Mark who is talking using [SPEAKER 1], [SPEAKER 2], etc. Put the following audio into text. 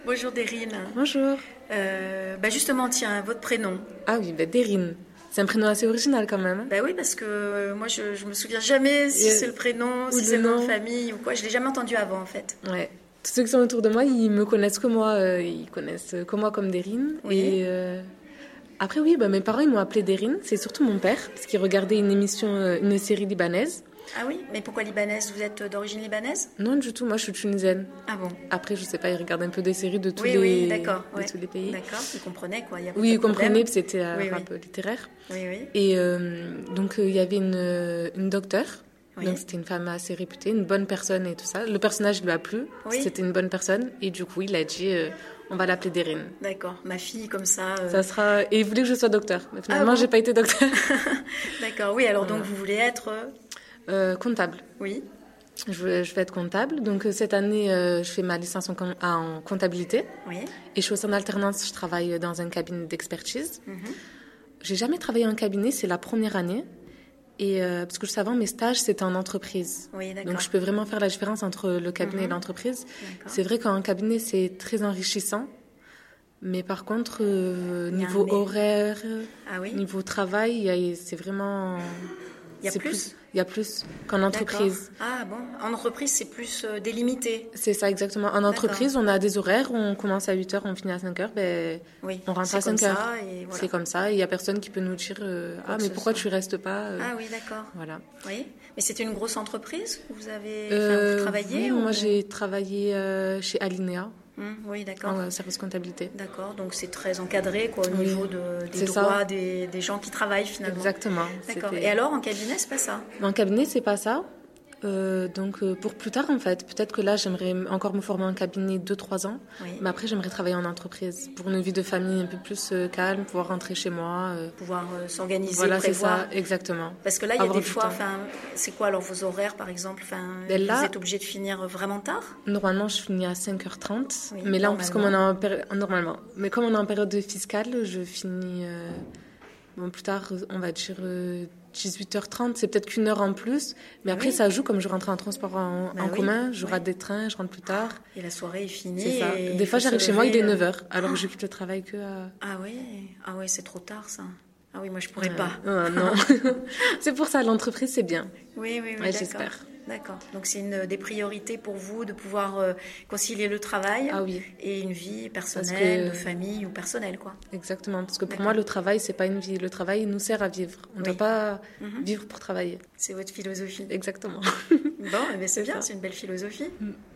[SPEAKER 1] Bonjour Derine.
[SPEAKER 2] Bonjour.
[SPEAKER 1] Justement, tiens, votre prénom.
[SPEAKER 2] Ah oui, Derine. C'est un prénom assez original quand même.
[SPEAKER 1] Bah oui, parce que moi je me souviens jamais si c'est le prénom,
[SPEAKER 2] ou
[SPEAKER 1] si
[SPEAKER 2] le
[SPEAKER 1] c'est le nom de
[SPEAKER 2] nom.
[SPEAKER 1] famille ou quoi. Je l'ai jamais entendu avant en fait.
[SPEAKER 2] Ouais. Tous ceux qui sont autour de moi, ils me connaissent que moi. Ils connaissent que moi comme Derine.
[SPEAKER 1] Oui.
[SPEAKER 2] Et après, oui, mes parents, ils m'ont appelée Derine. C'est surtout mon père, parce qu'il regardait une émission, une série libanaise.
[SPEAKER 1] Ah oui, mais pourquoi libanaise? Vous êtes d'origine libanaise?
[SPEAKER 2] Non, du tout. Moi, je suis tunisienne.
[SPEAKER 1] Ah bon?
[SPEAKER 2] Après, je sais pas, ils regardent un peu des séries de tous,
[SPEAKER 1] Oui, d'accord,
[SPEAKER 2] de tous les pays.
[SPEAKER 1] D'accord, ils comprenaient quoi. Il y a
[SPEAKER 2] Oui,
[SPEAKER 1] pas
[SPEAKER 2] ils
[SPEAKER 1] de problème.
[SPEAKER 2] comprenaient, puis c'était
[SPEAKER 1] Oui,
[SPEAKER 2] un
[SPEAKER 1] oui.
[SPEAKER 2] peu littéraire.
[SPEAKER 1] Oui, oui.
[SPEAKER 2] Et donc, il y avait une docteure.
[SPEAKER 1] Oui.
[SPEAKER 2] Donc, c'était une femme assez réputée, une bonne personne et tout ça. Le personnage lui a plu.
[SPEAKER 1] Oui.
[SPEAKER 2] C'était une bonne personne. Et du coup, il a dit on va l'appeler Derine.
[SPEAKER 1] D'accord, ma fille comme ça.
[SPEAKER 2] Ça sera... Et il voulait que je sois docteur. Mais finalement,
[SPEAKER 1] bon
[SPEAKER 2] j'ai pas été docteur.
[SPEAKER 1] D'accord, oui, alors donc vous voulez être.
[SPEAKER 2] Comptable.
[SPEAKER 1] Oui,
[SPEAKER 2] Je vais être comptable. Donc, cette année, je fais ma licence en comptabilité.
[SPEAKER 1] oui.
[SPEAKER 2] Et je suis aussi en alternance. Je travaille dans un cabinet d'expertise.
[SPEAKER 1] Mhm.
[SPEAKER 2] J'ai jamais travaillé en cabinet. C'est la première année. Et parce que juste avant, mes stages, c'était en entreprise.
[SPEAKER 1] Oui, d'accord.
[SPEAKER 2] Donc, je peux vraiment faire la différence entre le cabinet et l'entreprise.
[SPEAKER 1] D'accord.
[SPEAKER 2] C'est vrai qu'en cabinet, c'est très enrichissant. Mais par contre,
[SPEAKER 1] y a
[SPEAKER 2] niveau
[SPEAKER 1] un mais.
[SPEAKER 2] horaire,
[SPEAKER 1] Ah oui.
[SPEAKER 2] niveau travail, c'est vraiment...
[SPEAKER 1] Il y a
[SPEAKER 2] c'est
[SPEAKER 1] plus.
[SPEAKER 2] Il y a plus qu'en entreprise.
[SPEAKER 1] D'accord. Ah bon, en entreprise c'est plus délimité.
[SPEAKER 2] C'est ça, exactement. En entreprise, on a des horaires. On commence à 8h, on finit à 5h.
[SPEAKER 1] Oui.
[SPEAKER 2] On rentre
[SPEAKER 1] C'est
[SPEAKER 2] à
[SPEAKER 1] comme
[SPEAKER 2] 5h.
[SPEAKER 1] ça et voilà.
[SPEAKER 2] C'est comme ça. Il n'y a personne qui peut nous dire ah,
[SPEAKER 1] que
[SPEAKER 2] mais
[SPEAKER 1] ce
[SPEAKER 2] pourquoi
[SPEAKER 1] soit.
[SPEAKER 2] tu restes pas
[SPEAKER 1] Ah oui, d'accord.
[SPEAKER 2] Voilà.
[SPEAKER 1] Oui. Mais c'était une grosse entreprise où vous avez vous travaillez
[SPEAKER 2] Oui,
[SPEAKER 1] ou...
[SPEAKER 2] moi, j'ai travaillé chez Alinea,
[SPEAKER 1] Oui, d'accord.
[SPEAKER 2] en service comptabilité.
[SPEAKER 1] D'accord, donc c'est très encadré quoi, au
[SPEAKER 2] Oui.
[SPEAKER 1] niveau des
[SPEAKER 2] C'est ça.
[SPEAKER 1] droits des gens qui travaillent finalement.
[SPEAKER 2] Exactement.
[SPEAKER 1] D'accord.
[SPEAKER 2] C'était-
[SPEAKER 1] Et alors en cabinet, c'est pas ça?
[SPEAKER 2] En cabinet, c'est pas ça. Donc, pour plus tard, en fait, peut-être que là, j'aimerais encore me former en cabinet 2-3 ans.
[SPEAKER 1] Oui.
[SPEAKER 2] Mais après, j'aimerais travailler en entreprise pour une vie de famille un peu plus calme, pouvoir rentrer chez moi.
[SPEAKER 1] Pouvoir s'organiser,
[SPEAKER 2] Voilà, c'est
[SPEAKER 1] prévoir.
[SPEAKER 2] ça, exactement.
[SPEAKER 1] Parce que là, il y a
[SPEAKER 2] Avoir
[SPEAKER 1] des
[SPEAKER 2] du
[SPEAKER 1] fois,
[SPEAKER 2] temps.
[SPEAKER 1] c'est quoi alors vos horaires par exemple?
[SPEAKER 2] Ben là-
[SPEAKER 1] Vous êtes obligé de finir vraiment tard?
[SPEAKER 2] Normalement, je finis à 5h30.
[SPEAKER 1] Oui,
[SPEAKER 2] mais là, en plus, comme on est
[SPEAKER 1] normalement.
[SPEAKER 2] en période... Normalement. Mais comme on est en période fiscale, je finis... plus tard, on va dire 18h30. C'est peut-être qu'une heure en plus. Mais après,
[SPEAKER 1] Oui.
[SPEAKER 2] ça joue. Comme je rentre en transport en
[SPEAKER 1] oui.
[SPEAKER 2] commun, je
[SPEAKER 1] Oui.
[SPEAKER 2] rate des trains, je rentre plus tard.
[SPEAKER 1] Et la soirée est finie.
[SPEAKER 2] C'est ça.
[SPEAKER 1] et
[SPEAKER 2] Des fois,
[SPEAKER 1] il faut
[SPEAKER 2] j'arrive
[SPEAKER 1] se
[SPEAKER 2] chez moi, il
[SPEAKER 1] lever,
[SPEAKER 2] est 9h. Alors que je quitte le travail que à...
[SPEAKER 1] Ah oui, c'est trop tard ça. Ah oui, moi je pourrais pas.
[SPEAKER 2] Non. C'est pour ça, l'entreprise, c'est bien.
[SPEAKER 1] Oui,
[SPEAKER 2] Ouais,
[SPEAKER 1] d'accord.
[SPEAKER 2] j'espère.
[SPEAKER 1] D'accord. Donc c'est une des priorités pour vous de pouvoir concilier le travail
[SPEAKER 2] Ah oui.
[SPEAKER 1] et une vie personnelle,
[SPEAKER 2] que-
[SPEAKER 1] de famille ou personnelle, quoi.
[SPEAKER 2] Exactement. Parce que pour
[SPEAKER 1] D'accord.
[SPEAKER 2] moi, le travail, c'est pas une vie. Le travail nous sert à vivre. On ne
[SPEAKER 1] Oui.
[SPEAKER 2] doit pas
[SPEAKER 1] Mhm.
[SPEAKER 2] vivre pour travailler.
[SPEAKER 1] C'est votre philosophie.
[SPEAKER 2] Exactement.
[SPEAKER 1] Bon, eh bien, c'est
[SPEAKER 2] C'est
[SPEAKER 1] bien,
[SPEAKER 2] ça.
[SPEAKER 1] c'est une belle philosophie.